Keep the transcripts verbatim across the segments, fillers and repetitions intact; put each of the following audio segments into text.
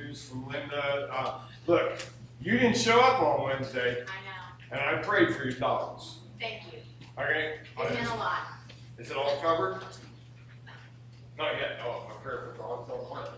news from Linda. Uh, look, you didn't show up on Wednesday. I know. And I prayed for your dogs. Thank you. Okay? It meant a lot. Is it all covered? Not yet. Oh, my prayer for dogs don't work.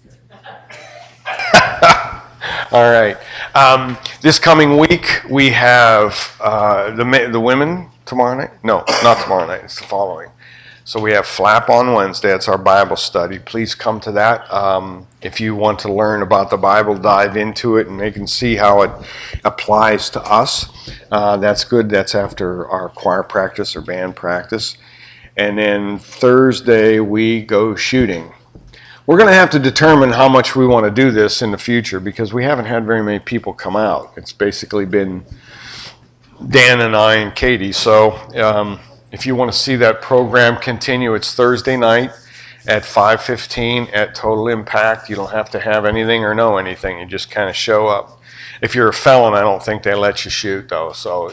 All right. Um, this coming week, we have uh, the the women tomorrow night. No, not tomorrow night. It's the following. So we have Flap on Wednesday. It's our Bible study. Please come to that. Um, if you want to learn about the Bible, dive into it, and they can see how it applies to us. Uh, that's good. That's after our choir practice or band practice. And then Thursday, we go shooting. We're going to have to determine how much we want to do this in the future because we haven't had very many people come out. It's basically been Dan and I and Katie. So um, if you want to see that program continue, it's Thursday night at five fifteen at Total Impact. You don't have to have anything or know anything. You just kind of show up. If you're a felon, I don't think they let you shoot, though. So,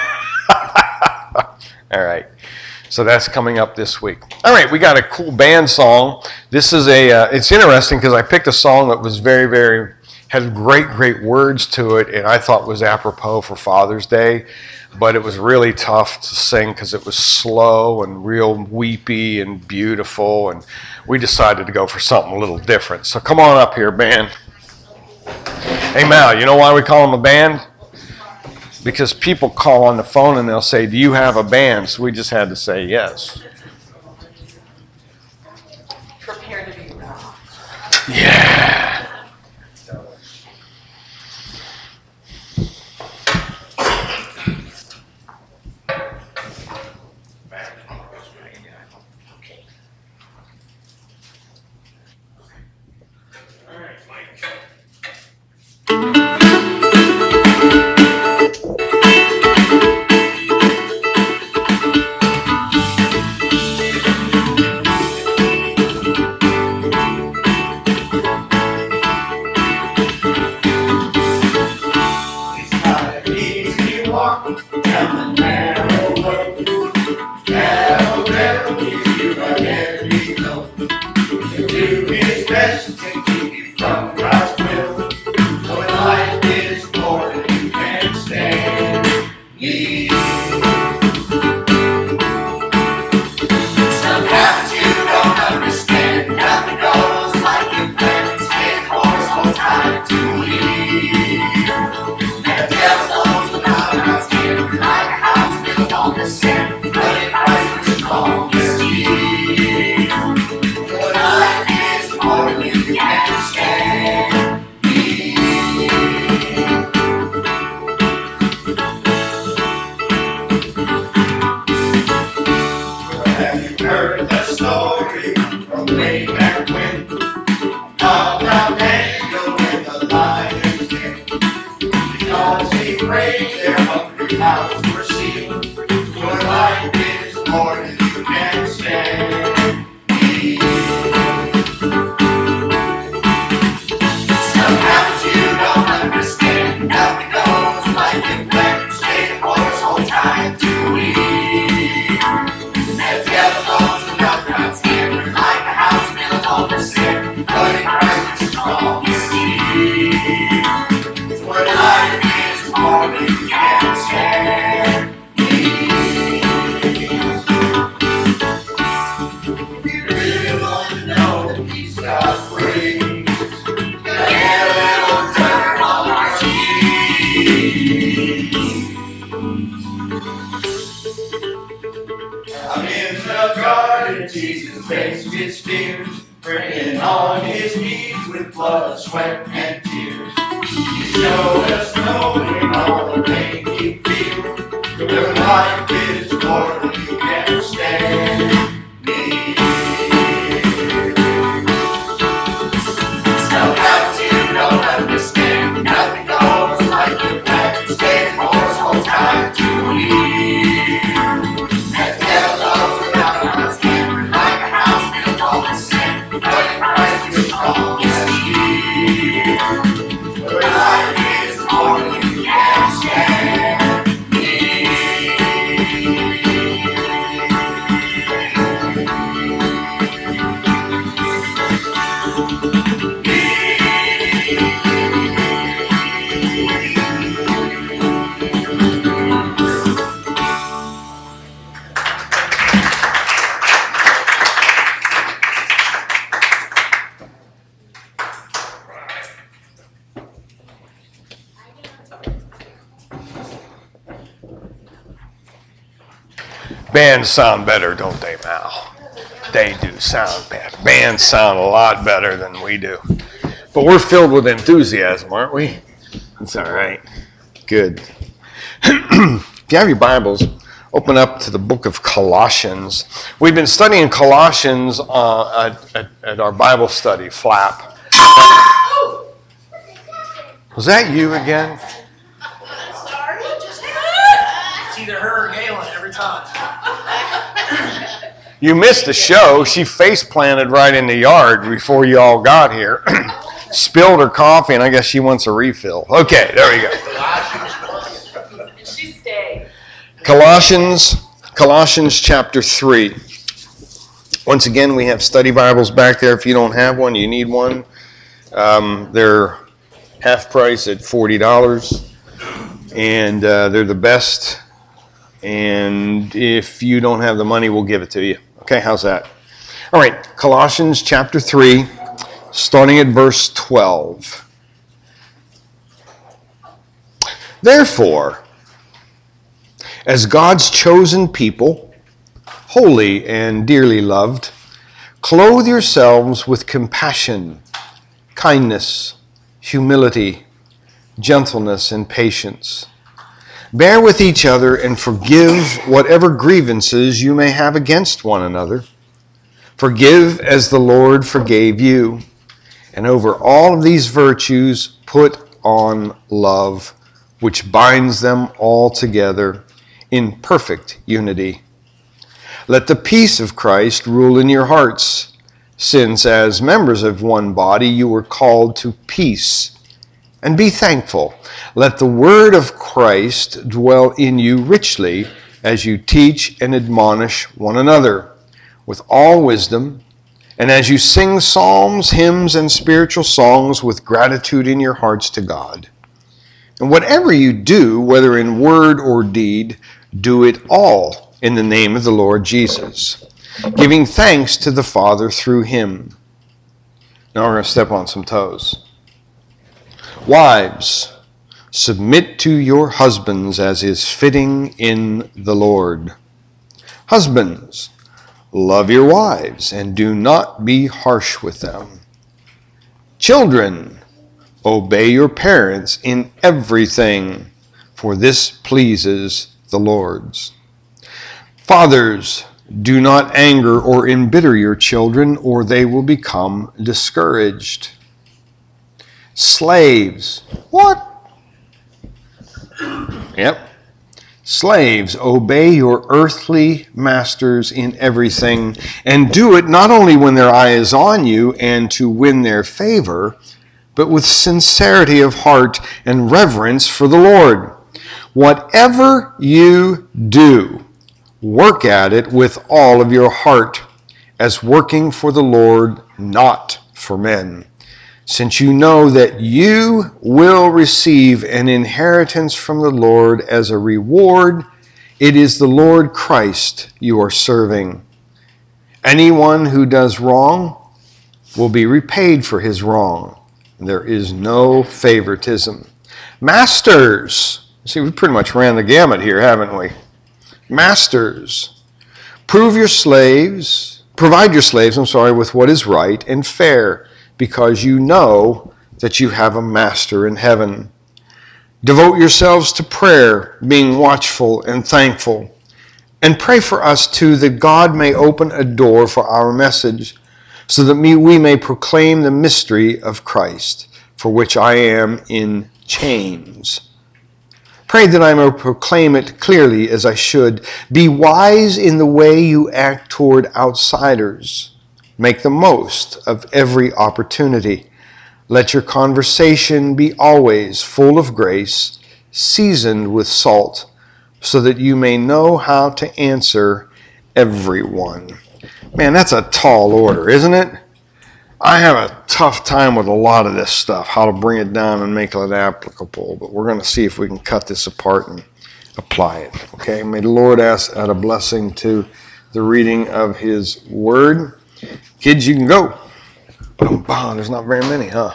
all right. So that's coming up this week. All right, we got a cool band song. This is a, uh, it's interesting because I picked a song that was very, very, had great, great words to it, and I thought was apropos for Father's Day, but it was really tough to sing because it was slow and real weepy and beautiful, and we decided to go for something a little different. So come on up here, band. Hey, Mal, you know why we call them a band? Because people call on the phone and they'll say, do you have a band? So we just had to say yes. Prepare to be wrong. Yeah. All right, Mike. Down the narrow road, narrow devil gives you a heavy load. He'll do his best to keep you from God's will. Knowing life is more than you can stand. Yeah. Sometimes you don't understand. Nothing goes like you planned. Stay the course, hold time to lead. The devil knows without God's hand, like a house built on the sand, but it Christ is strong as steel. Your life is more than you can stand. Have you heard the story from way back when? About Daniel in the lion's den. Because he prayed, their hungry mouths were sealed. Your life is more than you can stand. Sometimes you don't understand. Nothing goes like you planned. Stay the course, hold tight to lead. The devil goes without God's hand, like a house built on the sand, but in Christ is strong as steel. For life is more than you can stand. If you really want to know that he's got praise, get a little dirt on our cheese. I'm in the garden, Jesus faced his fears, praying on his knees with blood, sweat, and tears. He showed us knowing all the pain he feels. Your life is more than you can stand. Sometimes you don't understand. Nothing goes like you planned. Stay the course, hold tight to lead. That devil knows without God's hand, like a house built on the sand, but in Christ is strong as steel. Your life is more than you can stand. Bands sound better, don't they, Mal? They do sound better. Bands sound a lot better than we do. But we're filled with enthusiasm, aren't we? It's all right. Good. If you have your Bibles, open up to the book of Colossians. We've been studying Colossians uh, at, at, at our Bible study, Flap. Was that you again? It's either her or Galen every time. You missed the show. She face planted right in the yard before you all got here. Spilled her coffee, and I guess she wants a refill. Okay, there we go. And she stayed. Colossians, Colossians chapter three. Once again, we have study Bibles back there. If you don't have one, you need one. Um, they're half price at forty dollars, and uh, they're the best. And if you don't have the money, we'll give it to you. Okay, how's that? All right, Colossians chapter three, starting at verse twelve. Therefore, as God's chosen people, holy and dearly loved, clothe yourselves with compassion, kindness, humility, gentleness, and patience. Bear with each other and forgive whatever grievances you may have against one another. Forgive as the Lord forgave you. And over all of these virtues, put on love, which binds them all together in perfect unity. Let the peace of Christ rule in your hearts, since as members of one body you were called to peace. And be thankful. Let the word of Christ dwell in you richly as you teach and admonish one another with all wisdom, and as you sing psalms, hymns, and spiritual songs with gratitude in your hearts to God. And whatever you do, whether in word or deed, do it all in the name of the Lord Jesus, giving thanks to the Father through him. Now we're going to step on some toes. Wives, submit to your husbands as is fitting in the Lord. Husbands, love your wives and do not be harsh with them. Children, obey your parents in everything, for this pleases the Lord. Fathers, do not anger or embitter your children, or they will become discouraged. Slaves, what? Yep. Slaves, obey your earthly masters in everything, and do it not only when their eye is on you and to win their favor, but with sincerity of heart and reverence for the Lord. Whatever you do, work at it with all of your heart, as working for the Lord, not for men, since you know that you will receive an inheritance from the Lord as a reward. It is the Lord Christ you are serving. Anyone who does wrong will be repaid for his wrong. There is no favoritism. Masters, see, we pretty much ran the gamut here, haven't we? Masters, prove your slaves, provide your slaves, I'm sorry, with what is right and fair, because you know that you have a master in heaven. Devote yourselves to prayer, being watchful and thankful. And pray for us too, that God may open a door for our message, so that we may proclaim the mystery of Christ, for which I am in chains. Pray that I may proclaim it clearly as I should. Be wise in the way you act toward outsiders. Make the most of every opportunity. Let your conversation be always full of grace, seasoned with salt, so that you may know how to answer everyone. Man, that's a tall order, isn't it? I have a tough time with a lot of this stuff, how to bring it down and make it applicable, but we're going to see if we can cut this apart and apply it. Okay, may the Lord add a blessing to the reading of his word. Kids, you can go. Bah, there's not very many, huh?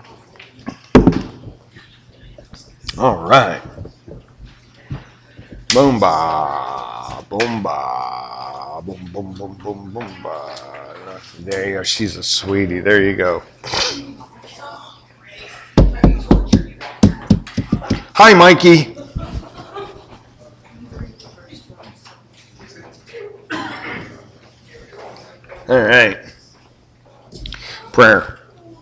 All right. Boomba, boomba, boom, boom, boom, boom, boomba. There you go. She's a sweetie. There you go. Hi, Mikey. All right. Prayer.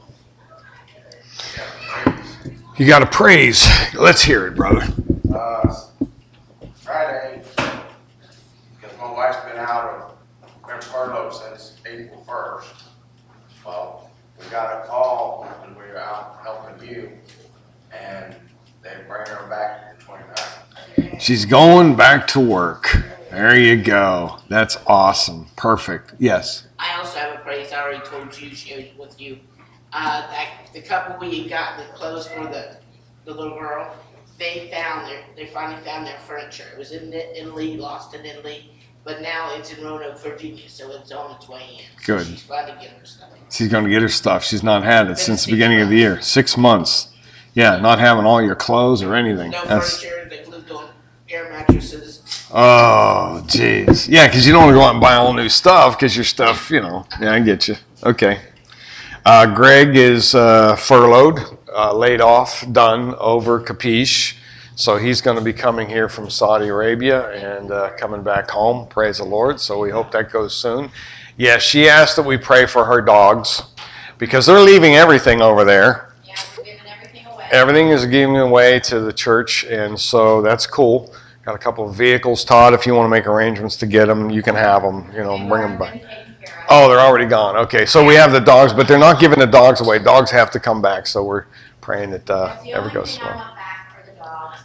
You got to praise. Let's hear it, brother. Uh, Friday, because my wife's been out of been furloughed since April first. Well, we got a call when we were out helping you, and they bring her back the twenty-ninth. She's going back to work. There you go. That's awesome. Perfect. Yes. I also have a praise. I already told you, shared with you. Uh, that the couple we had gotten the clothes for the, the little girl, they found their, they finally found their furniture. It was in Italy, lost in Italy, but now it's in Roanoke, Virginia, so it's on its way in. So Good. she's finally getting her stuff. She's going to get her stuff. She's not had it since the six beginning of the year. Six months. Yeah, not having all your clothes or anything. No That's, furniture. They've lived on air mattresses. oh, jeez. Yeah, because you don't want to go out and buy all new stuff because your stuff, you know. Yeah, I get you. Okay. Uh, Greg is uh, furloughed, uh, laid off, done over Capiche. So he's going to be coming here from Saudi Arabia and uh, coming back home. Praise the Lord. So we hope that goes soon. Yeah, she asked that we pray for her dogs because they're leaving everything over there. Yeah, we're giving everything away. Everything is giving away to the church, and so that's cool. Got a couple of vehicles, Todd. If you want to make arrangements to get them, you can have them. You know, bring them back. Oh, they're already gone. Okay, so we have the dogs, but they're not giving the dogs away. Dogs have to come back, so we're praying that uh, That's the everything only goes thing I well. want back for the dogs.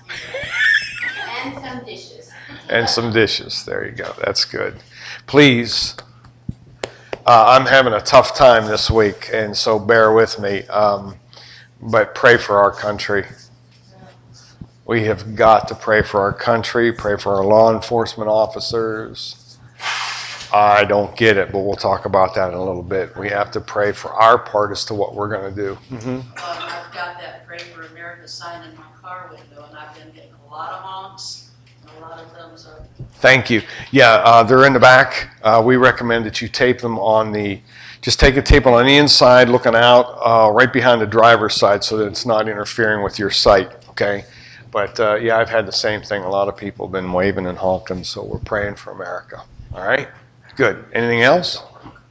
And some dishes. And some dishes. There you go. That's good. Please, uh, I'm having a tough time this week, and so bear with me. Um, but pray for our country. We have got to pray for our country, pray for our law enforcement officers. I don't get it, but we'll talk about that in a little bit. We have to pray for our part as to what we're going to do. Mm-hmm. Well, I've got that Pray for America sign in my car window, and I've been getting a lot of honks and a lot of thumbs up. Thank you. Yeah, uh, they're in the back. Uh, we recommend that you tape them on the, just take a tape on the inside, looking out uh, right behind the driver's side so that it's not interfering with your sight, okay? But uh, yeah, I've had the same thing. A lot of people have been waving and honking, so we're praying for America. All right? Good. Anything else?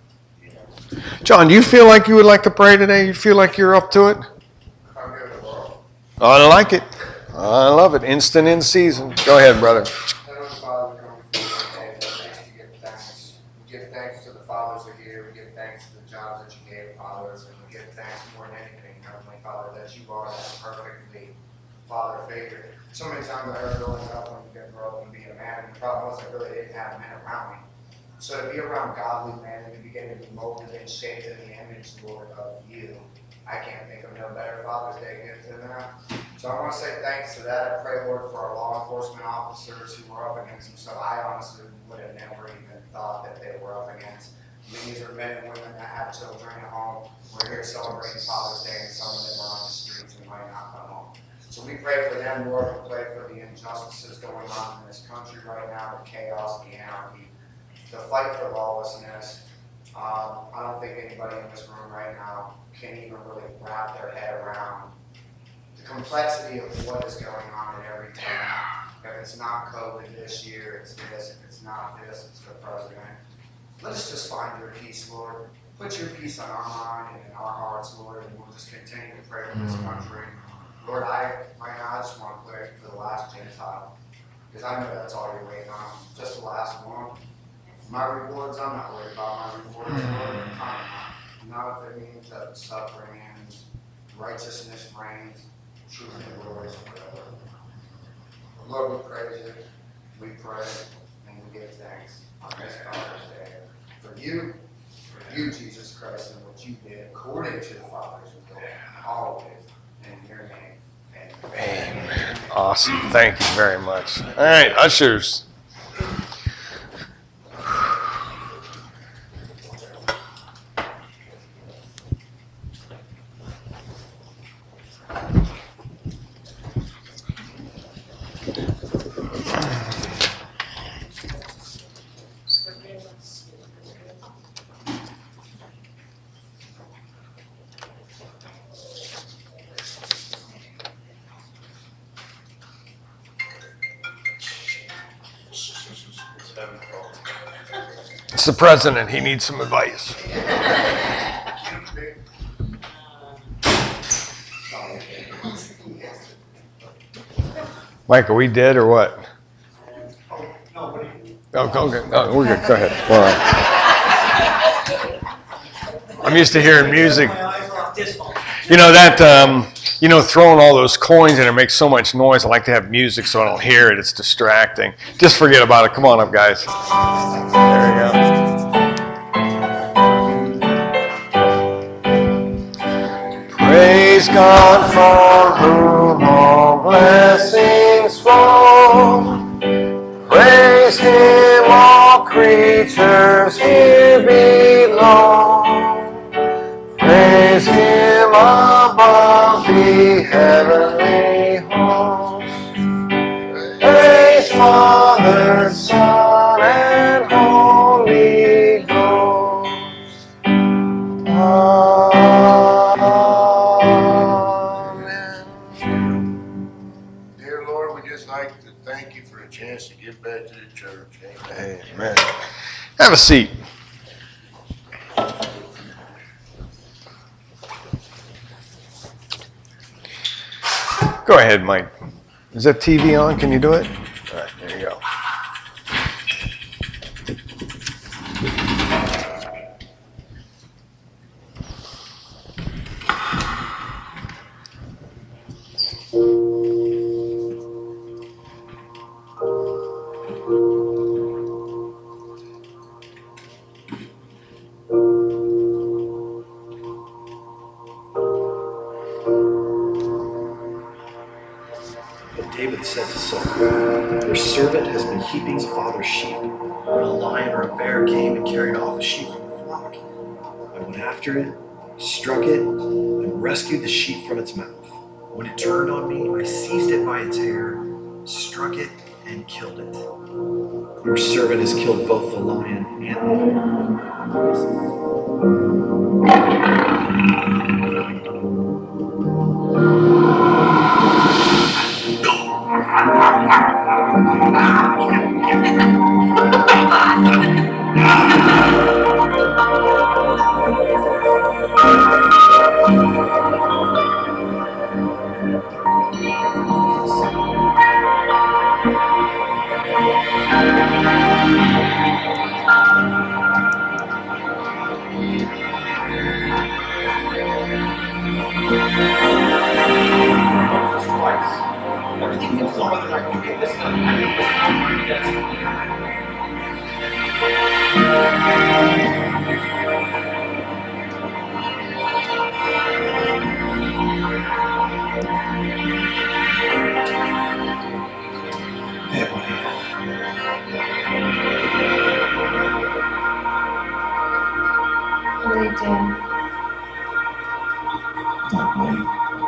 John, do you feel like you would like to pray today? You feel like you're up to it? I'm good at the world. I like it. I love it. Instant in season. Go ahead, brother. Heavenly Father, we come before you today for just to give thanks. We give thanks to the fathers who are here. We give thanks to the jobs that you gave fathers. And we give thanks more than anything, Heavenly Father, that you are that perfectly father figure. So many times I heard growing up when you get grow up and be a man, and the problem was I really didn't have men around me. So to be around godly men and to begin to be molded and shaped in the image, Lord, of you, I can't think of no better Father's Day gift than that. So I want to say thanks to that. I pray, Lord, for our law enforcement officers who were up against some stuff I honestly would have never even thought that they were up against. These are men and women that have children at home. We're here celebrating Father's Day, and some of them are on the streets and might not come home. So we pray for them, Lord. We pray for the injustices going on in this country right now, the chaos, the anarchy, the fight for lawlessness. Um, I don't think anybody in this room right now can even really wrap their head around the complexity of what is going on in every town. If it's not COVID this year, it's this. If it's not this, it's the president. Let us just find your peace, Lord. Put your peace on our mind and in our hearts, Lord, and we'll just continue to pray for this country. Lord, I right now I just want to pray for the last Gentile, because I know that's all you're waiting on, just the last one. My rewards, I'm not worried about my rewards, Lord. I'm not if it means that suffering ends, righteousness reigns, truth and glory forever. Lord, we praise you, we pray, and we give thanks on this Father's Day for you, for you, Jesus Christ, and what you did according to the Father's will, always in your name. Amen. Amen. Awesome. Thank you very much. All right, ushers. It's the president. He needs some advice. Mike, are we dead or what? Oh, okay. No, we're good. Go ahead. All right. I'm used to hearing music. You know that, um, you know, throwing all those coins in it makes so much noise. I like to have music so I don't hear it. It's distracting. Just forget about it. Come on up, guys. There we go. Praise God from whom all blessings flow. Praise Him, all creatures here below. Praise Him above the heavenly host. Praise Father, Son, and Holy Ghost. Amen. Dear Lord, we just like to thank you for a chance to give back to the church. Amen. Amen. Have a seat. Go ahead, Mike. Is that T V on? Can you do it? All right, there you go. David said to Saul, "Your servant has been keeping his father's sheep. When a lion or a bear came and carried off a sheep from the flock, I went after it, struck it, and rescued the sheep from its mouth. When it turned on me, I seized it by its hair, struck it, and killed it. Your servant has killed both the lion and the Everything moves on whether I can get this done. I need this Hey, buddy. What are you doing? Not buddy.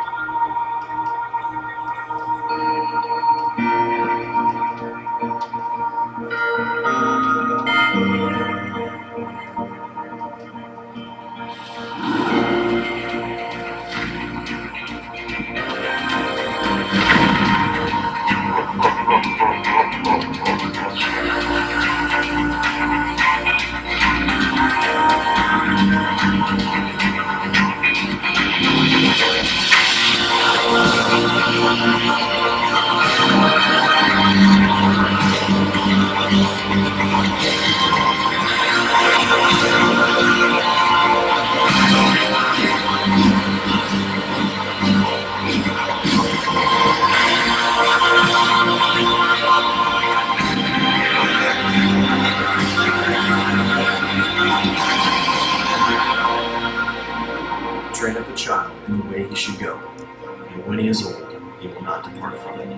Train up a child in the way he should go, and when he is old, he will not depart from it.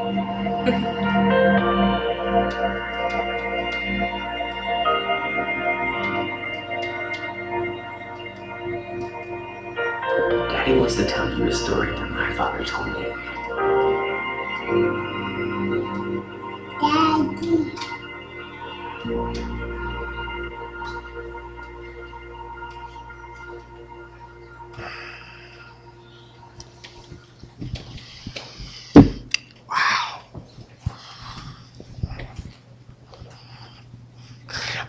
Daddy wants to tell you a story that my father told me. Daddy.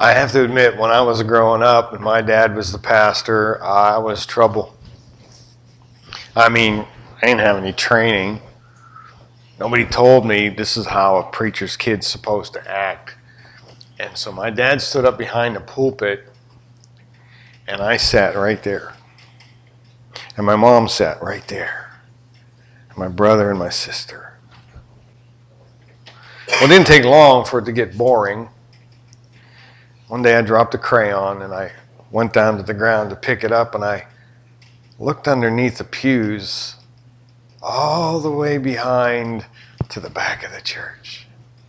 I have to admit, when I was growing up and my dad was the pastor, I was trouble. I mean, I didn't have any training. Nobody told me this is how a preacher's kid's supposed to act. And so my dad stood up behind the pulpit, and I sat right there. And my mom sat right there. And my brother and my sister. Well, it didn't take long for it to get boring. One day I dropped a crayon, and I went down to the ground to pick it up, and I looked underneath the pews all the way behind to the back of the church.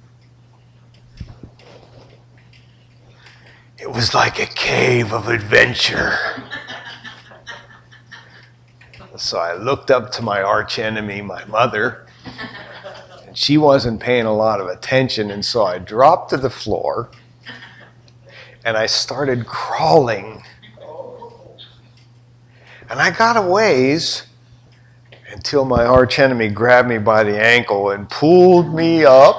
It was like a cave of adventure. So I looked up to my arch enemy, my mother, and she wasn't paying a lot of attention, and so I dropped to the floor, and I started crawling. And I got a ways until my arch enemy grabbed me by the ankle and pulled me up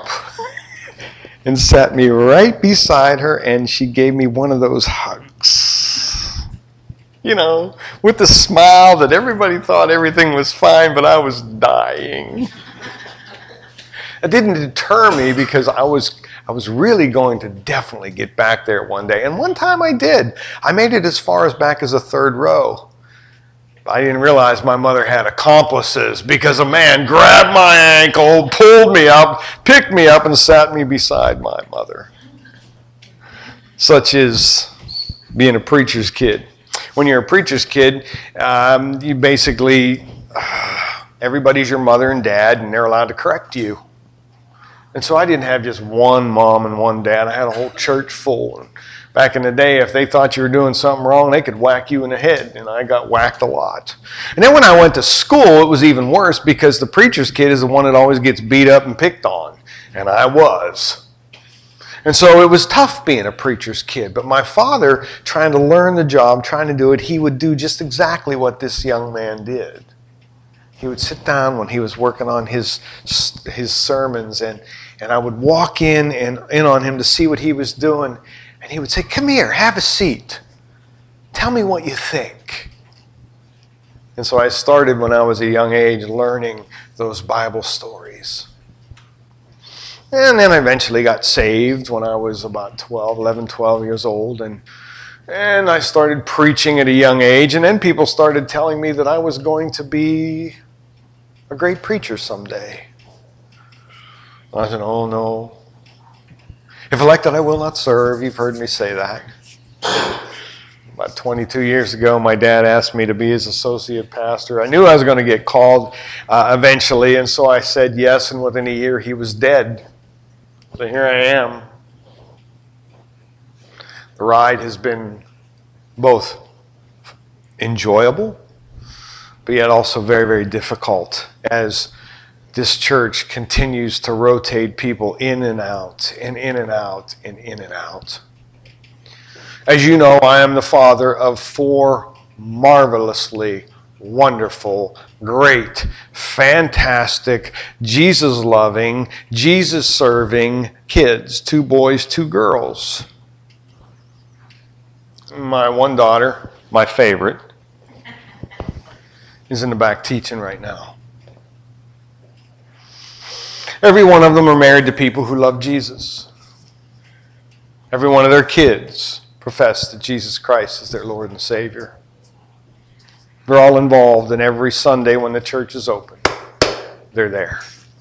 and sat me right beside her, and she gave me one of those hugs. You know, with the smile that everybody thought everything was fine, but I was dying. It didn't deter me because I was I was really going to definitely get back there one day. And one time I did. I made it as far as back as the third row. I didn't realize my mother had accomplices because a man grabbed my ankle, pulled me up, picked me up, and sat me beside my mother. Such is being a preacher's kid. When you're a preacher's kid, um, you basically, uh, everybody's your mother and dad, and they're allowed to correct you. And so I didn't have just one mom and one dad. I had a whole church full. And back in the day, if they thought you were doing something wrong, they could whack you in the head. And I got whacked a lot. And then when I went to school, it was even worse because the preacher's kid is the one that always gets beat up and picked on. And I was. And so it was tough being a preacher's kid. But my father, trying to learn the job, trying to do it, he would do just exactly what this young man did. He would sit down when he was working on his his sermons, and, and I would walk in and in on him to see what he was doing. And he would say, "Come here, have a seat. Tell me what you think." And so I started when I was a young age learning those Bible stories. And then I eventually got saved when I was about twelve, eleven, twelve years old. And, and I started preaching at a young age. And then people started telling me that I was going to be a great preacher someday. I said, "Oh no. If elected, I will not serve." You've heard me say that. About twenty-two years ago, my dad asked me to be his associate pastor. I knew I was going to get called uh, eventually, and so I said yes, and within a year he was dead. So here I am. The ride has been both enjoyable, but yet also very, very difficult as this church continues to rotate people in and out, and in and out, and in and out. As you know, I am the father of four marvelously wonderful, great, fantastic, Jesus-loving, Jesus-serving kids. Two boys, two girls. My one daughter, my favorite, is in the back teaching right now. Every one of them are married to people who love Jesus. Every one of their kids profess that Jesus Christ is their Lord and Savior. They're all involved, and every Sunday when the church is open, they're there.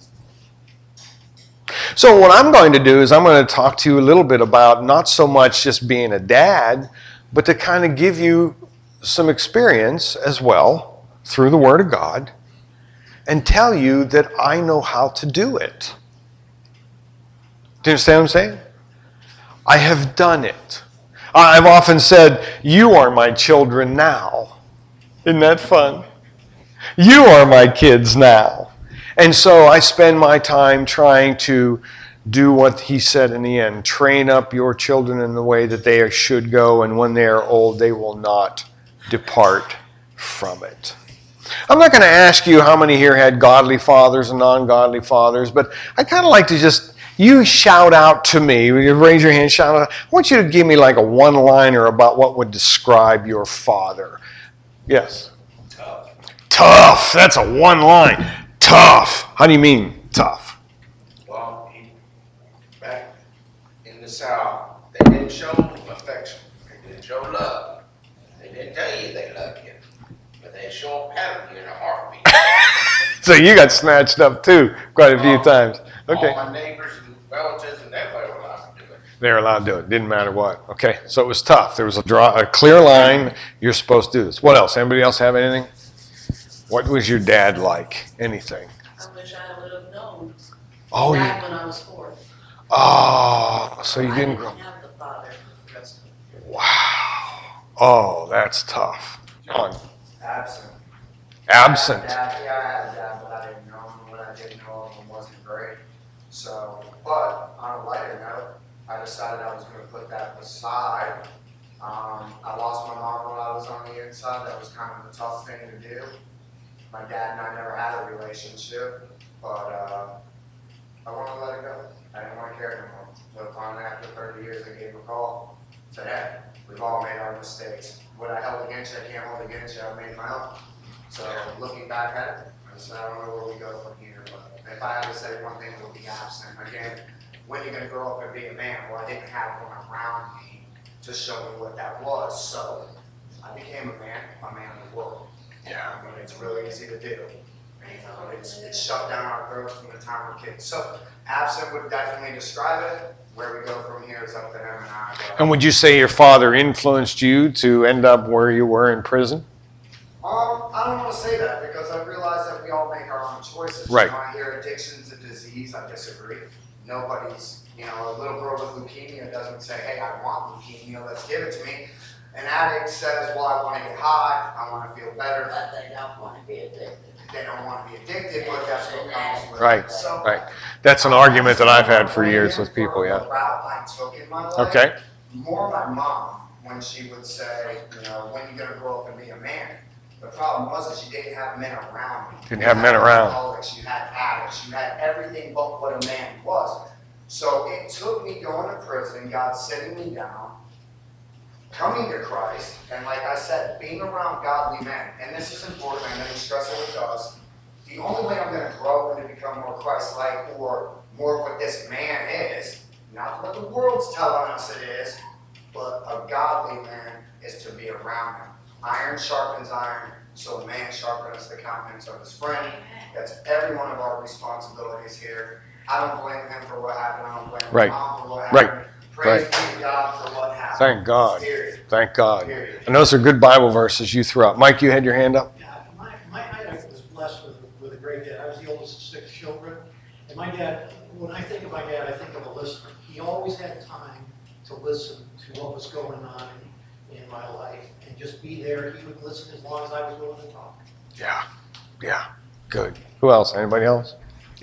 So what I'm going to do is I'm going to talk to you a little bit about not so much just being a dad, but to kind of give you some experience as well through the Word of God and tell you that I know how to do it. Do you understand what I'm saying? I have done it. I've often said, "You are my children now." Isn't that fun? You are my kids now. And so I spend my time trying to do what he said in the end. Train up your children in the way that they should go, and when they are old, they will not depart from it. I'm not going to ask you how many here had godly fathers and non-godly fathers, but I kind of like to just You shout out to me. You raise your hand, shout out. I want you to give me like a one-liner about what would describe your father. Yes. Tough. Tough. That's a one line. Tough. How do you mean tough? Well, he, back in the South, they didn't show affection. They didn't show love. They didn't tell you they loved you. But they sure patted you in a heartbeat. So you got snatched up too quite a few All- times. Okay. All my neighbors and relatives and everybody were allowed to do it. They were allowed to do it. Didn't matter what. Okay. So it was tough. There was a draw, a clear line. You're supposed to do this. What else? Anybody else have anything? What was your dad like? Anything? I wish I would have known Oh, back you, when I was four. oh, so you I didn't didn't grow. have the father. Wow. Oh, that's tough. On. Absent. Absent. Dad, yeah, I had a dad, but I didn't know him. What I didn't know of him wasn't great. So, but on a lighter note, I decided I was going to put that aside. Um, I lost my mom when I was on the inside. That was kind of a tough thing to do. My dad and I never had a relationship, but uh, I wanted to let it go. I didn't want to care anymore. So finally, after thirty years, I gave him a call. Said, hey, we've all made our mistakes. What I held against you, I can't hold against you. I made my own. So looking back at it, I said, I don't know where we go from here. But if I had to say one thing, it would be absent. Again, when you're going to grow up and be a man? Well, I didn't have one around me to show me what that was. So I became a man, a man of the world. Yeah. I mean, it's really easy to do. You know, it's, it's shoved down our throats from the time we're kids. So absent would definitely describe it. Where we go from here is up to him and I. But, And would you say your father influenced you to end up where you were in prison? Um, I don't want to say that because I realize that we all make our own choices. Right. You know, I hear addiction's a disease. I disagree. Nobody's, you know, a little girl with leukemia doesn't say, hey, I want leukemia, let's give it to me. An addict says, well, I want to get high, I want to feel better. But they don't want to be addicted. They don't want to be addicted, but that's what comes with Right, it. So, right. That's an argument that I've had for years with people, The yeah. route I took in my life, Okay. more my mom, when she would say, you know, when you gonna grow up and be a man? The problem was is you didn't have men around you. Didn't have men around. Alcoholics, you had addicts, you had everything but what a man was. So it took me going to prison, God sitting me down, coming to Christ, and like I said, being around godly men. And this is important, I know you stress it with us. The only way I'm gonna grow and to become more Christ-like or more of what this man is, not what the world's telling us it is, but a godly man is to be around him. Iron sharpens iron, so a man sharpens the countenance of his friend. That's every one of our responsibilities here. I don't blame him for what happened. I don't blame Right. my mom for what Right. happened. Praise Right. be to God for what happened. Thank God. Period. Thank God. Period. And those are good Bible verses you threw out. Mike, you had your hand up? Yeah, my, my, I was blessed with, with a great dad. I was the oldest of six children. And my dad, when I think of my dad, I think of a listener. He always had time to listen to what was going on in, in my life and just be there. He would listen as long as I was willing to talk. Yeah. Yeah. Good. Who else? Anybody else?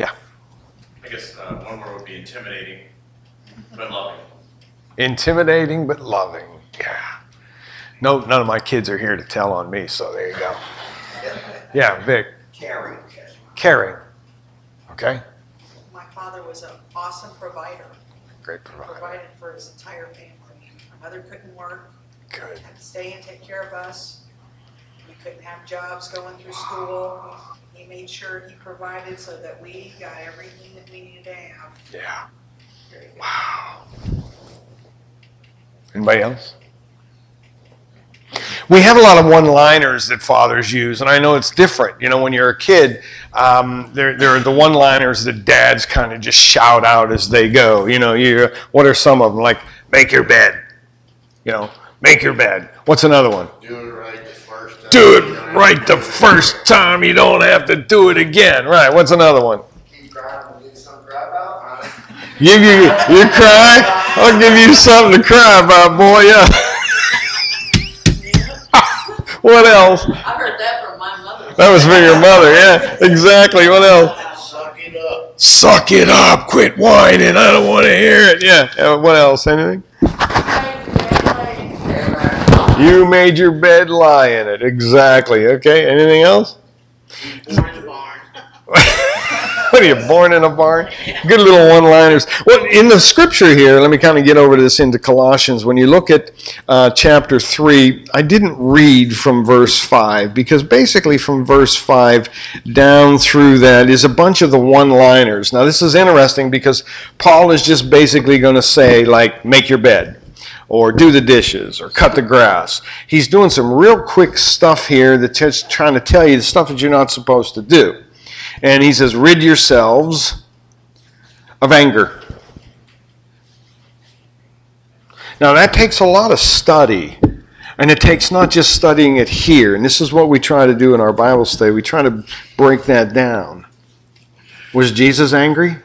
I guess uh, one word would be intimidating, but loving. Intimidating but loving. Yeah. No, none of my kids are here to tell on me, so there you go. Yeah, Vic. Caring. Caring. Okay. My father was an awesome provider. Great He provider. provided for his entire family. My mother couldn't work, Good. had to stay and take care of us. We couldn't have jobs going through school. He made sure he provided so that we got everything that we needed to have. Yeah. Very good. Wow. Anybody else? We have a lot of one-liners that fathers use, and I know it's different. You know, when you're a kid, um, there, there are the one-liners that dads kind of just shout out as they go. You know, you what are some of them? Like, make your bed. You know, make your bed. What's another one? Do it right the first time. Do it right the first time. You don't have to do it again. Right. What's another one? Keep crying and do some crap out. Give you you cry? I'll give you something to cry about, boy. Yeah. What else? I heard that from my mother. That was for your mother. Yeah. Exactly. What else? Suck it up. Suck it up. Quit whining. I don't want to hear it. Yeah. Uh, what else? Anything? You made your bed, lie in it. Exactly. Okay. Anything else? Born in the barn. What are you, born in a barn? Good little one-liners. Well, in the scripture here, let me kind of get over this into Colossians. When you look at uh, chapter three, I didn't read from verse five, because basically from verse five down through that is a bunch of the one-liners. Now, this is interesting because Paul is just basically going to say, like, make your bed, or do the dishes, or cut the grass. He's doing some real quick stuff here that's just trying to tell you the stuff that you're not supposed to do. And he says, rid yourselves of anger. Now that takes a lot of study. And it takes not just studying it here. And this is what we try to do in our Bible study. We try to break that down. Was Jesus angry?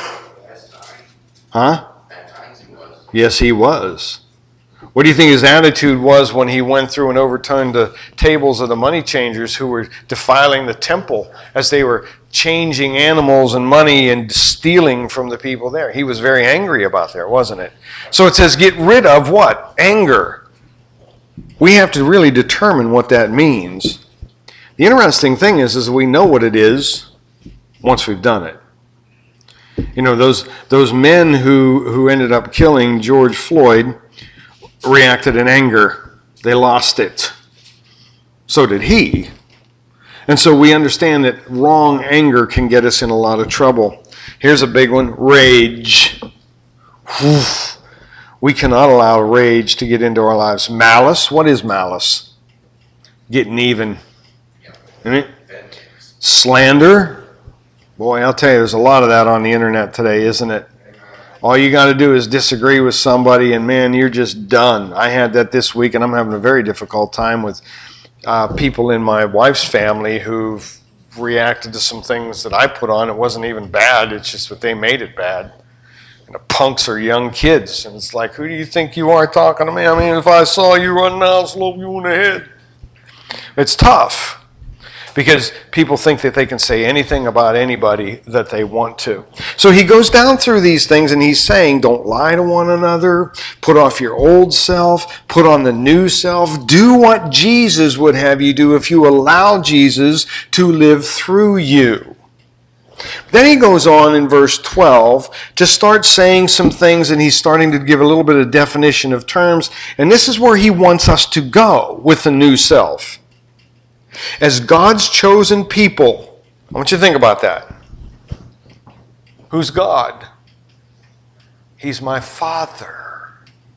Huh? Yes, he was. What do you think his attitude was when he went through and overturned the tables of the money changers who were defiling the temple as they were changing animals and money and stealing from the people there? He was very angry about that, wasn't it? So it says get rid of what? Anger. We have to really determine what that means. The interesting thing is, is we know what it is once we've done it. You know, those those men who, who ended up killing George Floyd reacted in anger. They lost it. So did he. And so we understand that wrong anger can get us in a lot of trouble. Here's a big one, rage. Oof. We cannot allow rage to get into our lives. Malice, what is malice? Getting even. Isn't it? Slander. Boy, I'll tell you, there's a lot of that on the internet today, isn't it? All you got to do is disagree with somebody, and man, you're just done. I had that this week, and I'm having a very difficult time with uh, people in my wife's family who've reacted to some things that I put on. It wasn't even bad. It's just that they made it bad. And the punks are young kids, and it's like, who do you think you are talking to me? I mean, if I saw you running out, I'll slope you in the head. It's tough. Because people think that they can say anything about anybody that they want to. So he goes down through these things and he's saying, don't lie to one another, put off your old self, put on the new self, do what Jesus would have you do if you allow Jesus to live through you. Then he goes on in verse twelve to start saying some things, and he's starting to give a little bit of definition of terms, and this is where he wants us to go with the new self. As God's chosen people, I want you to think about that. Who's God? He's my Father.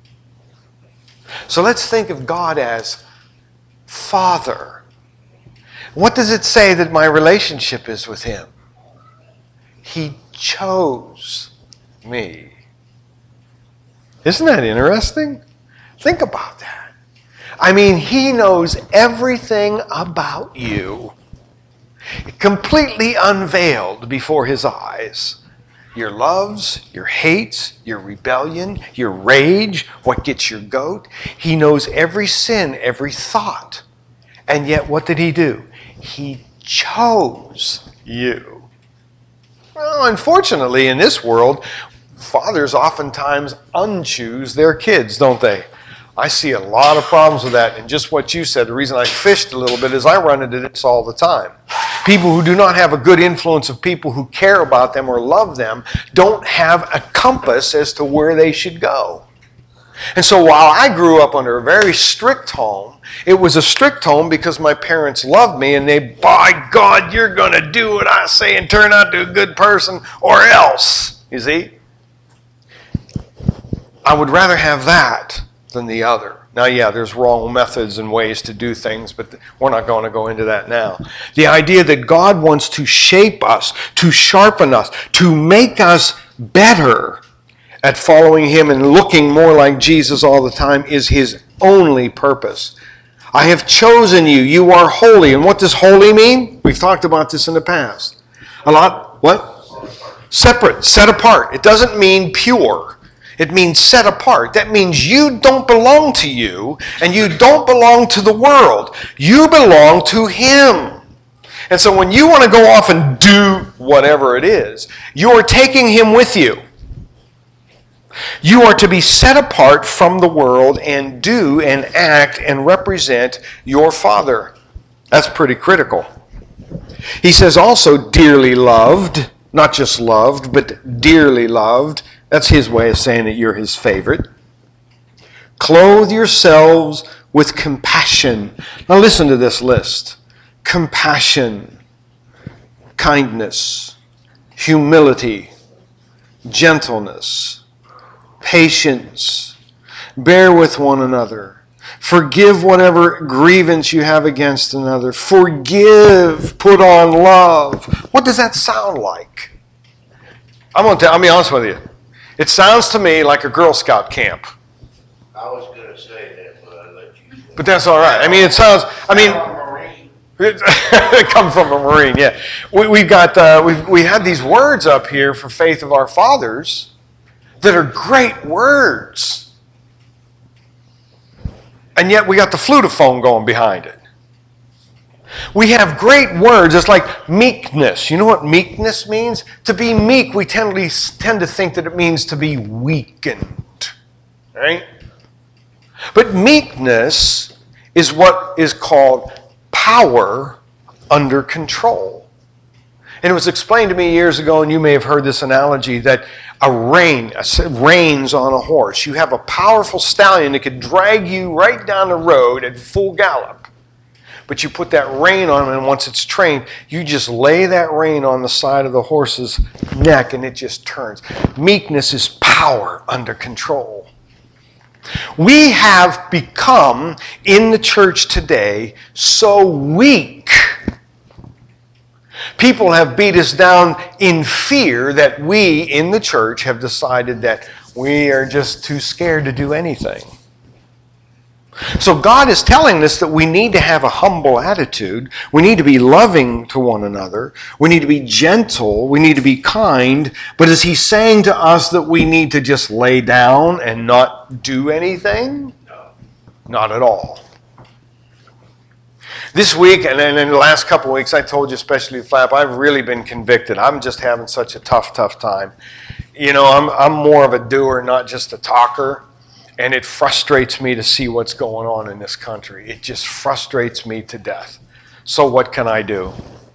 So let's think of God as Father. What does it say that my relationship is with Him? He chose me. Isn't that interesting? Think about that. I mean, He knows everything about you, completely unveiled before His eyes. Your loves, your hates, your rebellion, your rage, what gets your goat. He knows every sin, every thought. And yet, what did He do? He chose you. Well, unfortunately, in this world, fathers oftentimes unchoose their kids, don't they? I see a lot of problems with that, and just what you said, the reason I fished a little bit is I run into this all the time. People who do not have a good influence of people who care about them or love them don't have a compass as to where they should go. And so while I grew up under a very strict home, it was a strict home because my parents loved me, and they, by God, you're going to do what I say and turn out to a good person or else, you see? I would rather have that than the other. Now, yeah, there's wrong methods and ways to do things, but we're not going to go into that now. The idea that God wants to shape us, to sharpen us, to make us better at following Him and looking more like Jesus all the time is His only purpose. I have chosen you. You are holy. And what does holy mean? We've talked about this in the past. A lot, what? Separate, set apart. It doesn't mean pure. It means set apart. That means you don't belong to you, and you don't belong to the world. You belong to Him. And so when you want to go off and do whatever it is, you are taking Him with you. You are to be set apart from the world and do and act and represent your Father. That's pretty critical. He says also, dearly loved. Not just loved, but dearly loved. That's his way of saying that you're his favorite. Clothe yourselves with compassion. Now listen to this list. Compassion, kindness, humility, gentleness, patience. Bear with one another. Forgive whatever grievance you have against another. Forgive. Put on love. What does that sound like? I'm going to tell, I'll be honest with you. It sounds to me like a Girl Scout camp. I was gonna say that, but I let you say. But that's all right. I mean, it sounds, I mean, it comes from a Marine, yeah. We, we've got, uh, we've, we had these words up here for Faith of Our Fathers that are great words. And yet we got the flutophone going behind it. We have great words. It's like meekness. You know what meekness means? To be meek, we tend to, tend to think that it means to be weakened. Right? But meekness is what is called power under control. And it was explained to me years ago, and you may have heard this analogy, that a rein, a reins on a horse. You have a powerful stallion that could drag you right down the road at full gallop. But you put that rein on him, and once it's trained, you just lay that rein on the side of the horse's neck, and it just turns. Meekness is power under control. We have become, in the church today, so weak. People have beat us down in fear that we, in the church, have decided that we are just too scared to do anything. So God is telling us that we need to have a humble attitude. We need to be loving to one another. We need to be gentle. We need to be kind. But is he saying to us that we need to just lay down and not do anything? No. Not at all. This week, and then in the last couple of weeks, I told you, especially Flap, I've really been convicted. I'm just having such a tough, tough time. You know, I'm, I'm more of a doer, not just a talker. And it frustrates me to see what's going on in this country. It just frustrates me to death. So what can I do?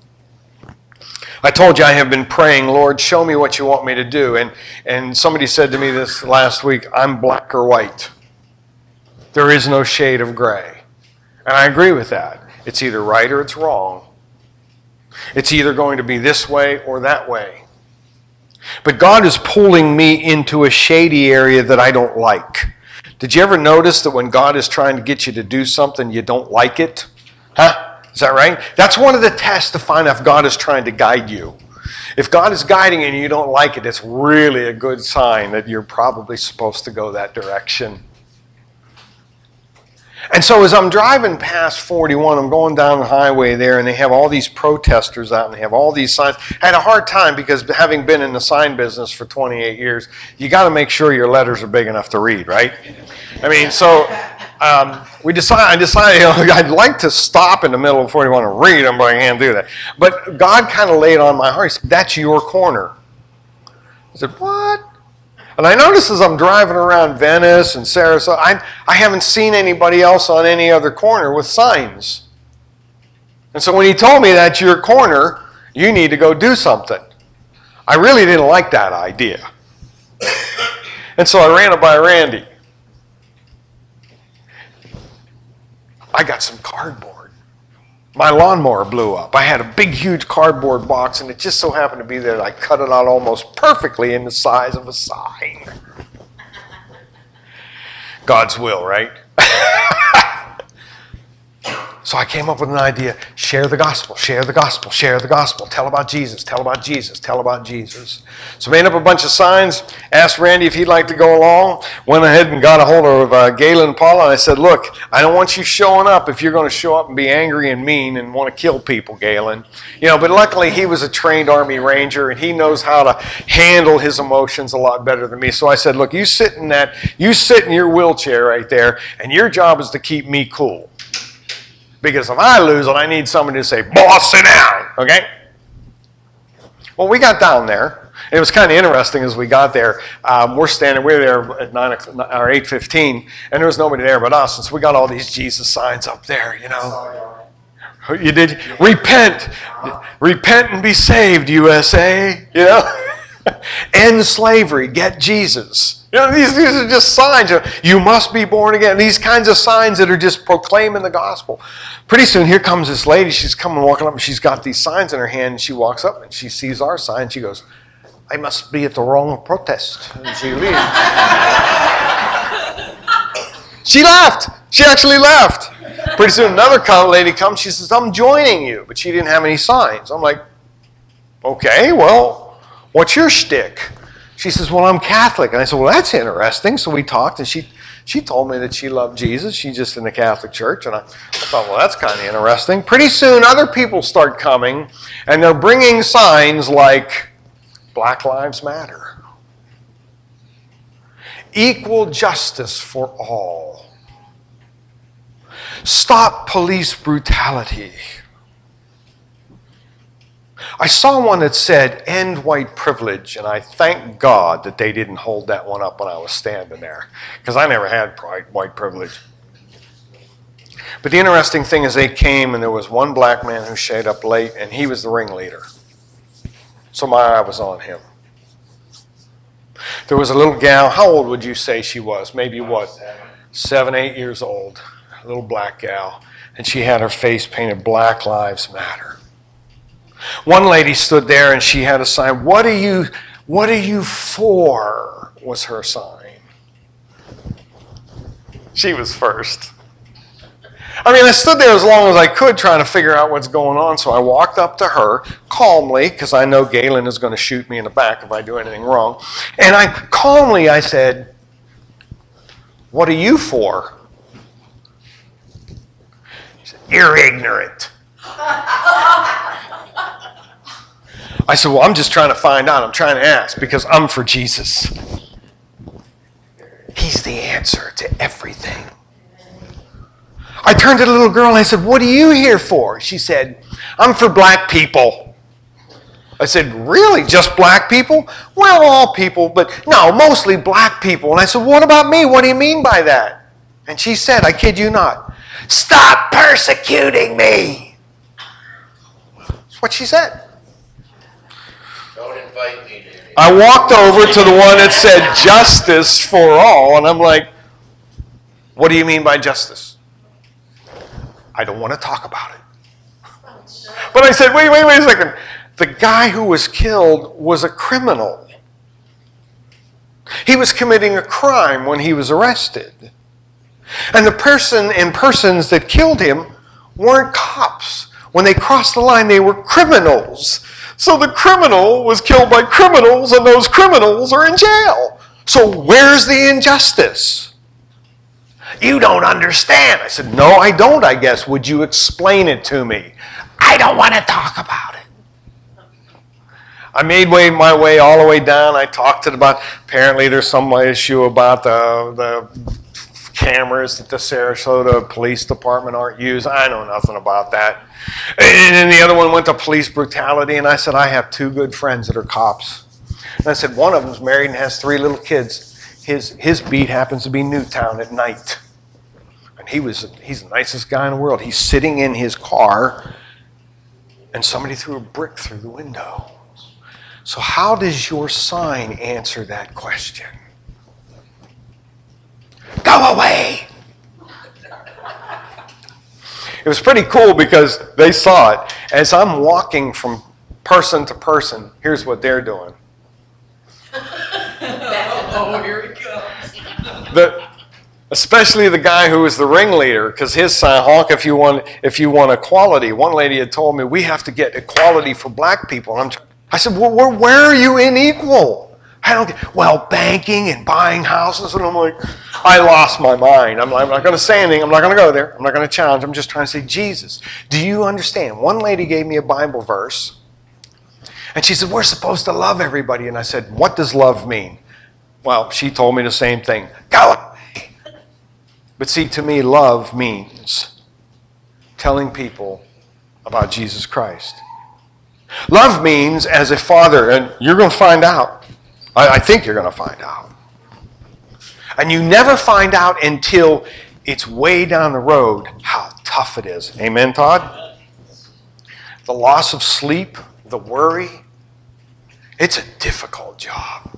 I told you I have been praying, Lord, show me what you want me to do. And, and somebody said to me this last week, I'm black or white. There is no shade of gray. And I agree with that. It's either right or it's wrong. It's either going to be this way or that way. But God is pulling me into a shady area that I don't like. Did you ever notice that when God is trying to get you to do something, you don't like it? Huh? Is that right? That's one of the tests to find out if God is trying to guide you. If God is guiding you and you don't like it, it's really a good sign that you're probably supposed to go that direction. And so as I'm driving past forty-one, I'm going down the highway there, and they have all these protesters out, and they have all these signs. I had a hard time because having been in the sign business for twenty-eight years, you got to make sure your letters are big enough to read, right? I mean, so um, we decided, I decided, you know, I'd like to stop in the middle of forty-one and read them, but I can't do that. But God kind of laid on my heart, he said, that's your corner. I said, what? And I noticed as I'm driving around Venice and Sarasota, I, I haven't seen anybody else on any other corner with signs. And so when he told me that's your corner, you need to go do something. I really didn't like that idea. And so I ran it by Randy. I got some cardboard. My lawnmower blew up. I had a big, huge cardboard box, and it just so happened to be there that I cut it out almost perfectly in the size of a sign. God's will, right? So I came up with an idea. Share the gospel, share the gospel, share the gospel. Tell about Jesus, tell about Jesus, tell about Jesus. So made up a bunch of signs, asked Randy if he'd like to go along, went ahead and got a hold of uh, Galen and Paula, and I said, look, I don't want you showing up if you're going to show up and be angry and mean and want to kill people, Galen. You know, but luckily he was a trained Army Ranger, and he knows how to handle his emotions a lot better than me. So I said, look, you sit in that, you sit in your wheelchair right there, and your job is to keep me cool. Because if I lose it, I need somebody to say, boss, sit down, okay? Well, we got down there. It was kind of interesting as we got there. Um, we're standing, we were there at nine o'clock, or eight fifteen, and there was nobody there but us. And so we got all these Jesus signs up there, you know. You did repent, repent and be saved, U S A. You know, end slavery, get Jesus. You know, these, these are just signs. You must be born again. These kinds of signs that are just proclaiming the gospel. Pretty soon, here comes this lady. She's coming walking up, and she's got these signs in her hand. And she walks up, and she sees our sign. She goes, "I must be at the wrong protest." And she leaves. She left. She actually left. Pretty soon, another lady comes. She says, "I'm joining you," but she didn't have any signs. I'm like, "Okay, well, what's your shtick?" She says, "Well, I'm Catholic." And I said, "Well, that's interesting." So we talked, and she she told me that she loved Jesus. She's just in the Catholic Church. And I, I thought, well, that's kind of interesting. Pretty soon, other people start coming, and they're bringing signs like Black Lives Matter, equal justice for all, stop police brutality. I saw one that said, "End white privilege," and I thank God that they didn't hold that one up when I was standing there, because I never had white privilege. But the interesting thing is they came, and there was one black man who showed up late, and he was the ringleader. So my eye was on him. There was a little gal, how old would you say she was? Maybe what, seven, eight years old, a little black gal, and she had her face painted Black Lives Matter. One lady stood there and she had a sign, "What are you, what are you for?" was her sign. She was first. I mean, I stood there as long as I could trying to figure out what's going on, so I walked up to her calmly, because I know Galen is going to shoot me in the back if I do anything wrong. And I calmly, I said, "What are you for?" She said, "You're ignorant." I said, "Well, I'm just trying to find out. I'm trying to ask because I'm for Jesus. He's the answer to everything." I turned to the little girl and I said, "What are you here for?" She said, "I'm for black people." I said, "Really? Just black people?" "Well, all people, but no, mostly black people." And I said, "What about me? What do you mean by that?" And she said, I kid you not, "Stop persecuting me." That's what she said. Don't invite me to any. I walked over to the one that said justice for all, and I'm like, "What do you mean by justice?" "I don't want to talk about it." But I said, wait, wait, wait a second. The guy who was killed was a criminal. He was committing a crime when he was arrested. And the person and persons that killed him weren't cops. When they crossed the line, they were criminals. So the criminal was killed by criminals, and those criminals are in jail. So where's the injustice? "You don't understand." I said, "No, I don't, I guess. Would you explain it to me?" "I don't want to talk about it." I made way, my way all the way down. I talked to them about, apparently there's some issue about the, the cameras that the Sarasota Police Department aren't used. I know nothing about that. And then the other one went to police brutality, and I said, "I have two good friends that are cops." And I said, one of them's married and has three little kids. His, his beat happens to be Newtown at night. And he was, he's the nicest guy in the world. He's sitting in his car, and somebody threw a brick through the window. So how does your sign answer that question? Go away! It was pretty cool because they saw it. As I'm walking from person to person, here's what they're doing. Oh, here it comes. The, especially the guy who was the ringleader, because his sign, "Honk if you want, if you want equality." One lady had told me, "We have to get equality for black people." And I'm, I said, "Well, where, where are you unequal?" I don't get, "Well, banking and buying houses." And I'm like, I lost my mind. I'm, I'm not going to say anything. I'm not going to go there. I'm not going to challenge. I'm just trying to say, Jesus, do you understand? One lady gave me a Bible verse, and she said, "We're supposed to love everybody." And I said, "What does love mean?" Well, she told me the same thing. Go away. But see, to me, love means telling people about Jesus Christ. Love means as a father, and you're going to find out. I, I think you're going to find out. And you never find out until it's way down the road how tough it is. Amen, Todd? the loss of sleep, the worry. It's a difficult job.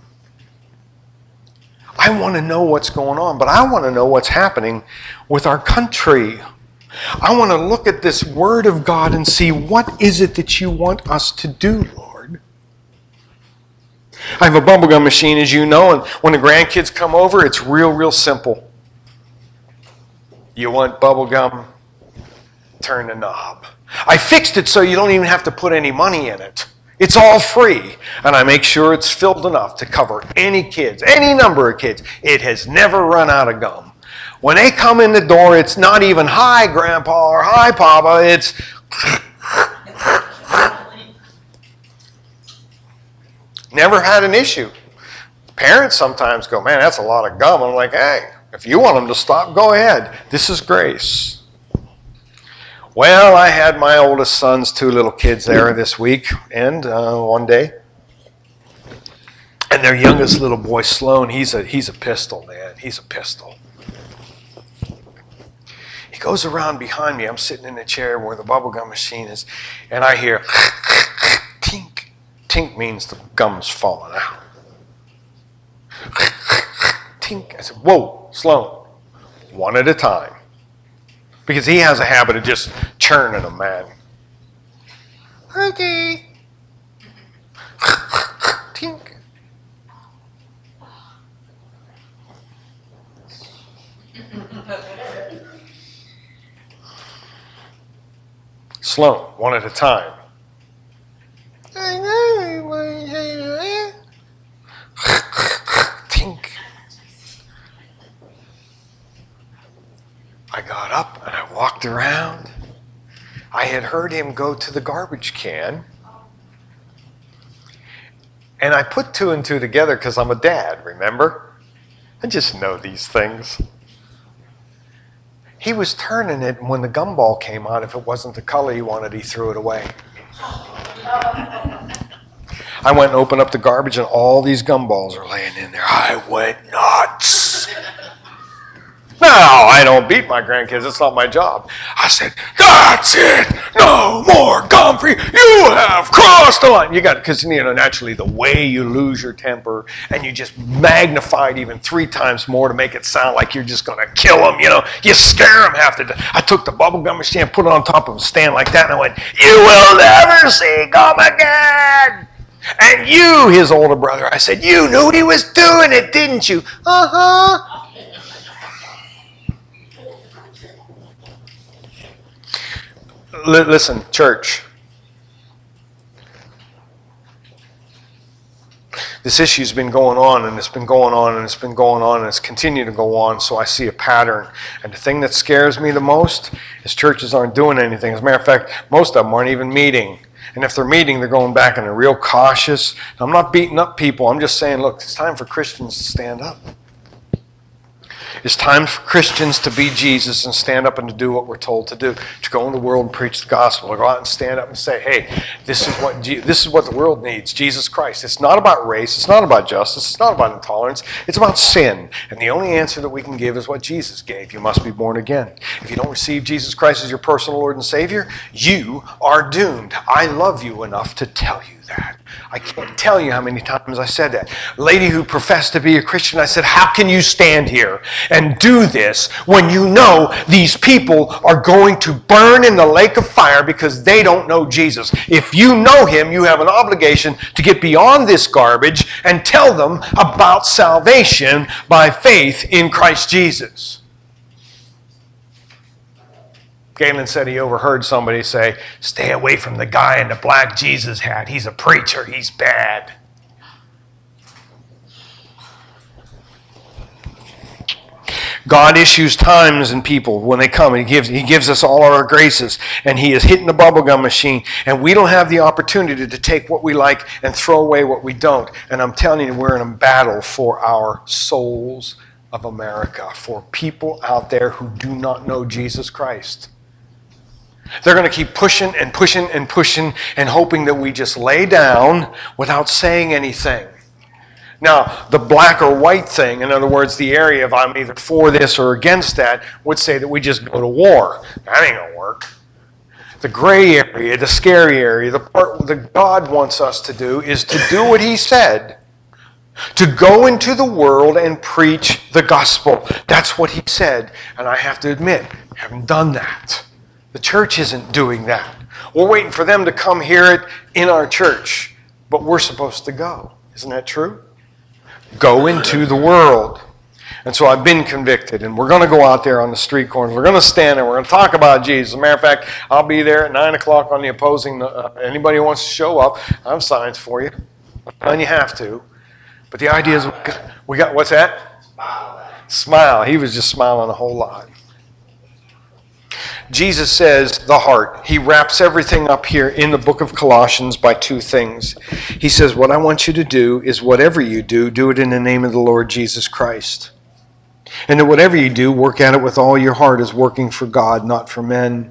I want to know what's going on, but I want to know what's happening with our country. I want to look at this Word of God and see, what is it that you want us to do, Lord? I have a bubblegum machine, as you know, and when the grandkids come over, it's real, real simple. You want bubblegum? Turn the knob. I fixed it so you don't even have to put any money in it. It's all free, and I make sure it's filled enough to cover any kids, any number of kids. It has never run out of gum. When they come in the door, it's not even, hi, Grandpa, or hi, Papa. It's never had an issue. Parents sometimes go, man, that's a lot of gum. I'm like, hey, if you want them to stop, go ahead. This is grace. Well, I had my oldest son's two little kids there this week, and uh, one day. And their youngest little boy, Sloan, he's a, he's a pistol, man. He's a pistol. He goes around behind me. I'm sitting in the chair where the bubblegum machine is, and I hear tink. Tink means the gum's falling out. Tink. I said, whoa, Sloan, one at a time. Because he has a habit of just churning them, man. Okay. Tink. Slow, one at a time. Tink. I got up and I walked around. I had heard him go to the garbage can. And I put two and two together because I'm a dad, remember? I just know these things. He was turning it, and when the gumball came out, if it wasn't the color he wanted, he threw it away. I went and opened up the garbage, and all these gumballs are laying in there. I went nuts. Now, I don't beat my grandkids. It's not my job. I said, that's it. No more gum for you. You have crossed the line. You got, because, you know, naturally the way you lose your temper and you just magnify it even three times more to make it sound like you're just going to kill them, you know. You scare them half to death. I took the bubblegum machine and put it on top of a stand like that, and I went, you will never see gum again. And you, his older brother, I said, you knew he was doing it, didn't you? Uh-huh. Listen, church. This issue's been going on, and it's been going on, and it's been going on, and it's continued to go on, so I see a pattern. And the thing that scares me the most is churches aren't doing anything. As a matter of fact, most of them aren't even meeting. And if they're meeting, they're going back and they're real cautious. I'm not beating up people. I'm just saying, look, it's time for Christians to stand up. It's time for Christians to be Jesus and stand up and to do what we're told to do. To go in the world and preach the gospel. To go out and stand up and say, hey, this is what Je- this is what the world needs, Jesus Christ. It's not about race. It's not about justice. It's not about intolerance. It's about sin. And the only answer that we can give is what Jesus gave. You must be born again. If you don't receive Jesus Christ as your personal Lord and Savior, you are doomed. I love you enough to tell you that. I can't tell you how many times I said that. A lady who professed to be a Christian, I said, how can you stand here and do this when you know these people are going to burn in the lake of fire because they don't know Jesus? If you know him, you have an obligation to get beyond this garbage and tell them about salvation by faith in Christ Jesus. Galen said he overheard somebody say, stay away from the guy in the black Jesus hat. He's a preacher. He's bad. God issues times in people when they come. He gives, he gives us all our graces. And he is hitting the bubblegum machine. And we don't have the opportunity to take what we like and throw away what we don't. And I'm telling you, we're in a battle for our souls of America. For people out there who do not know Jesus Christ. They're going to keep pushing and pushing and pushing and hoping that we just lay down without saying anything. Now, the black or white thing, in other words, the area of I'm either for this or against that, would say that we just go to war. That ain't going to work. The gray area, the scary area, the part that God wants us to do is to do what he said. To go into the world and preach the gospel. That's what he said. And I have to admit, I haven't done that. The church isn't doing that. We're waiting for them to come hear it in our church. But we're supposed to go. Isn't that true? Go into the world. And so I've been convicted, and we're going to go out there on the street corners. We're going to stand there. We're going to talk about Jesus. As a matter of fact, I'll be there at nine o'clock on the opposing. Uh, anybody who wants to show up, I have signs for you. And you have to. But the idea is, we got, we got what's that? Smile. Smile. He was just smiling a whole lot. Jesus says the heart. He wraps everything up here in the book of Colossians by two things. He says, what I want you to do is whatever you do, do it in the name of the Lord Jesus Christ. And that whatever you do, work at it with all your heart as working for God, not for men.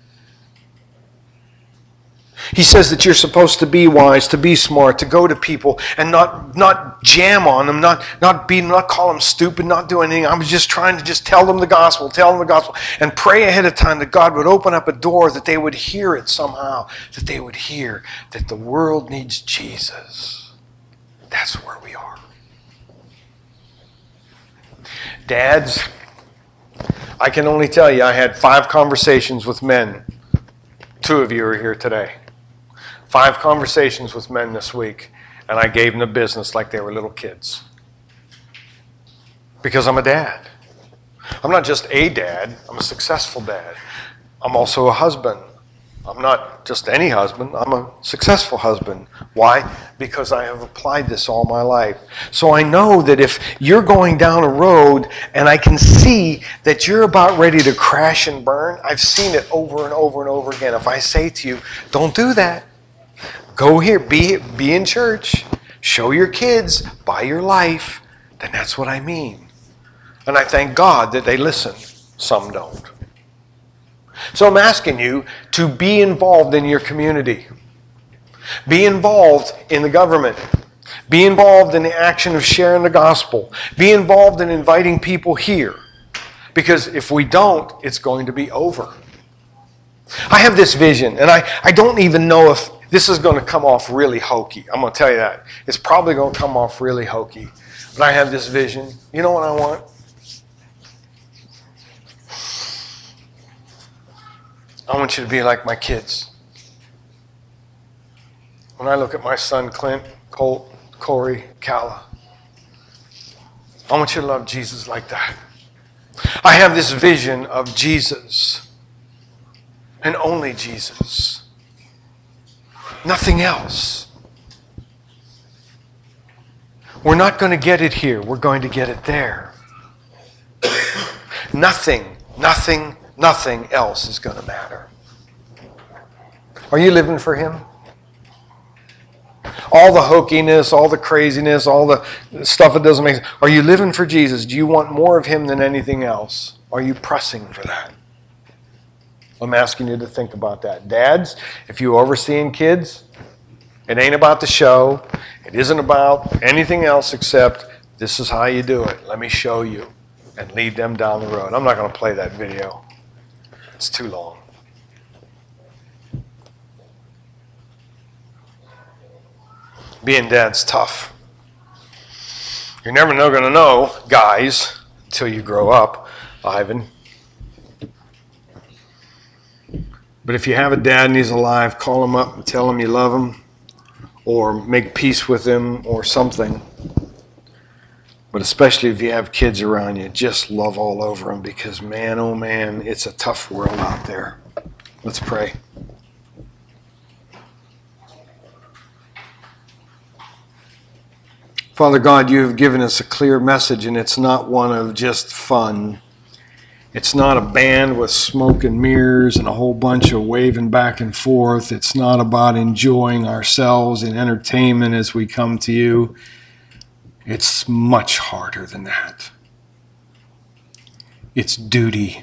He says that you're supposed to be wise, to be smart, to go to people and not not jam on them, not not be, not call them stupid, not do anything. I was just trying to just tell them the gospel, tell them the gospel, and pray ahead of time that God would open up a door, that they would hear it somehow, that they would hear that the world needs Jesus. That's where we are. Dads, I can only tell you I had five conversations with men. Two of you are here today. Five conversations with men this week, and I gave them the business like they were little kids. Because I'm a dad. I'm not just a dad, I'm a successful dad. I'm also a husband. I'm not just any husband, I'm a successful husband. Why? Because I have applied this all my life. So I know that if you're going down a road and I can see that you're about ready to crash and burn, I've seen it over and over and over again. If I say to you, don't do that. Go here, be, be in church, show your kids by your life, then that's what I mean. And I thank God that they listen. Some don't. So I'm asking you to be involved in your community. Be involved in the government. Be involved in the action of sharing the gospel. Be involved in inviting people here. Because if we don't, it's going to be over. I have this vision, and I, I don't even know if this is going to come off really hokey. I'm going to tell you that. It's probably going to come off really hokey. But I have this vision. You know what I want? I want you to be like my kids. When I look at my son, Clint, Colt, Corey, Calla, I want you to love Jesus like that. I have this vision of Jesus and only Jesus. Nothing else. We're not going to get it here. We're going to get it there. Nothing, nothing, nothing else is going to matter. Are you living for Him? All the hokiness, all the craziness, all the stuff that doesn't make sense. Are you living for Jesus? Do you want more of Him than anything else? Are you pressing for that? I'm asking you to think about that. Dads, if you're overseeing kids, it ain't about the show. It isn't about anything else except this is how you do it. Let me show you and lead them down the road. I'm not going to play that video. It's too long. Being dad's tough. You're never going to know, guys, until you grow up, Ivan. But if you have a dad and he's alive, call him up and tell him you love him, or make peace with him, or something. But especially if you have kids around you, just love all over them, because man, oh man, it's a tough world out there. Let's pray. Father God, you have given us a clear message, and it's not one of just fun. It's not a band with smoke and mirrors and a whole bunch of waving back and forth. It's not about enjoying ourselves in entertainment as we come to you. It's much harder than that. It's duty.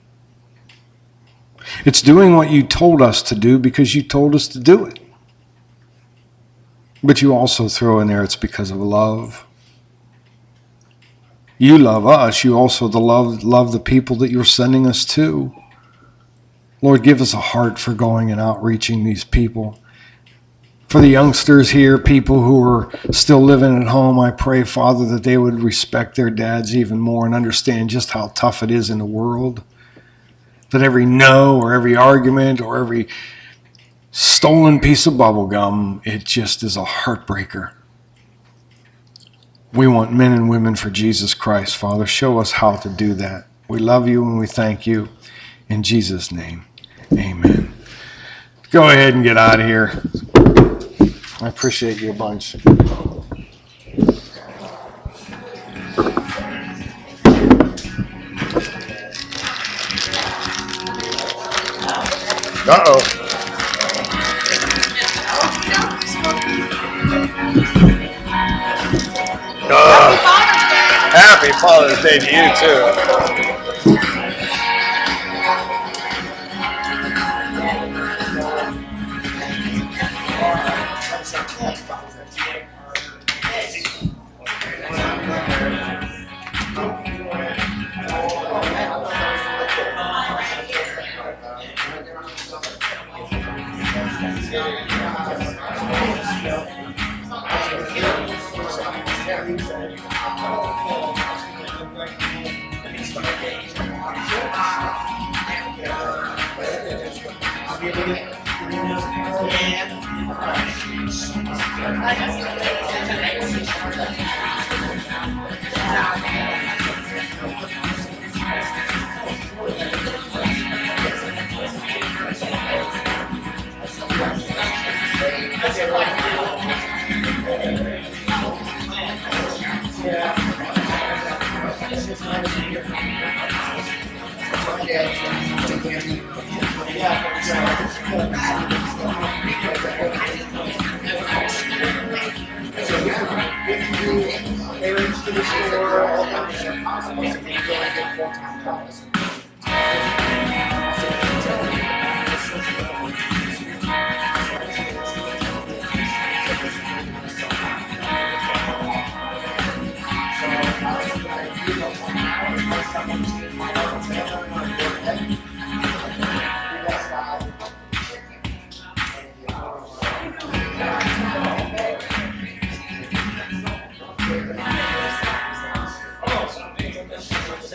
It's doing what you told us to do because you told us to do it. But you also throw in there it's because of love. You love us. You also the love, love the people that you're sending us to. Lord, give us a heart for going and outreaching these people. For the youngsters here, people who are still living at home, I pray, Father, that they would respect their dads even more and understand just how tough it is in the world. That every no or every argument or every stolen piece of bubble gum, it just is a heartbreaker. We want men and women for Jesus Christ, Father. Show us how to do that. We love you and we thank you. In Jesus' name, amen. Go ahead and get out of here. I appreciate you a bunch. Uh-oh. Uh, happy Father's Day to you, too.